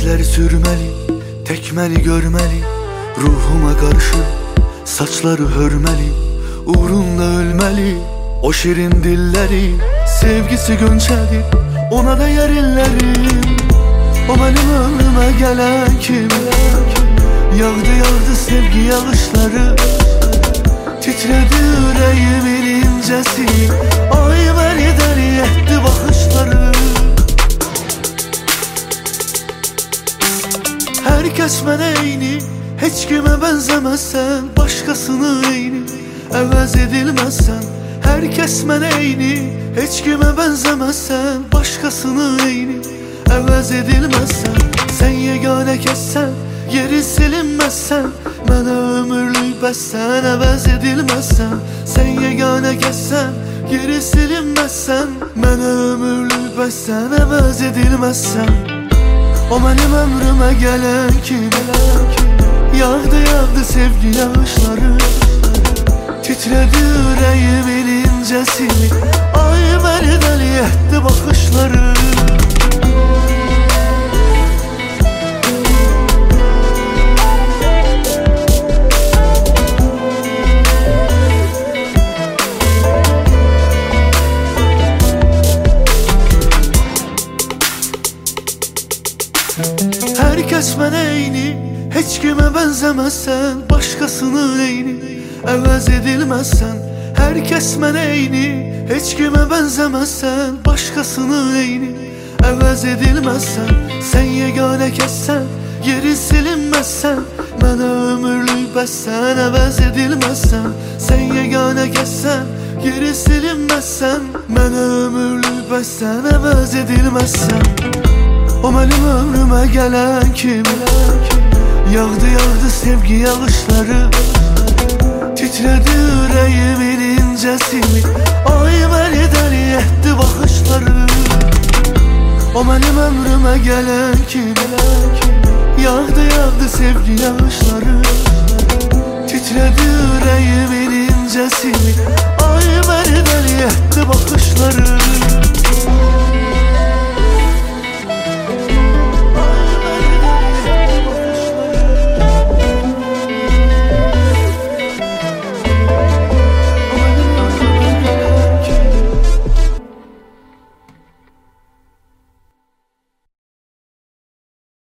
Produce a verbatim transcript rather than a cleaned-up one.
Gözler sürmeli, tekmeli görmeli, ruhuma karşı saçları hörmeli, uğrunda ölmeli. O şirin dilleri, sevgisi gönçedir, ona da yer ellerim. O benim ömrüme gelen kim? Yağdı yağdı sevgi yağışları, titredi yüreğimin incesi. Ay beni deli etti bakışları. Herkes mənə eyni, heç kimə bənzəməzsən, başqasını eyni, əvəz edilməzsən. Herkes mənə eyni, heç kimə bənzəməzsən, başqasını eyni, əvəz edilməzsən. Sən yeganə kəssən, yeri silinməzsən, mənə ömürlük bəssən, əvəz edilməzsən. Sən yeganə kəssən, yeri silinməzsən, mənə ömürlük bəssən, əvəz edilməzsən. O benim ömrüme gelen kim? Yağdı yağdı sevgi yağışları, titredi yüreğimin incesi. Ay beni deli etti bakışları. Herkes mənə eyni, heç kimə bənzəməzsən, başqasını eyni, əvəz edilməzsən. Herkes mənə eyni, heç kimə bənzəməzsən, başqasını eyni, əvəz edilməzsən. Sən yeganə kəssən, yeri silinməzsən, mənə ömürlük bəssən, əvəz edilməzsən. Sən yeganə kəssən, yeri silinməzsən, mənə ömürlük bəssən, əvəz edilməzsən. O benim ömrüme gelen kim? Yağdı yağdı sevgi yağışları, titredi yüreğimin incesi. Ay beni deli etti bakışları. O benim ömrüme gelen kim? Yağdı yağdı sevgi yağışları, titredi yüreğimin incesi. Ay beni deli etti bakışları.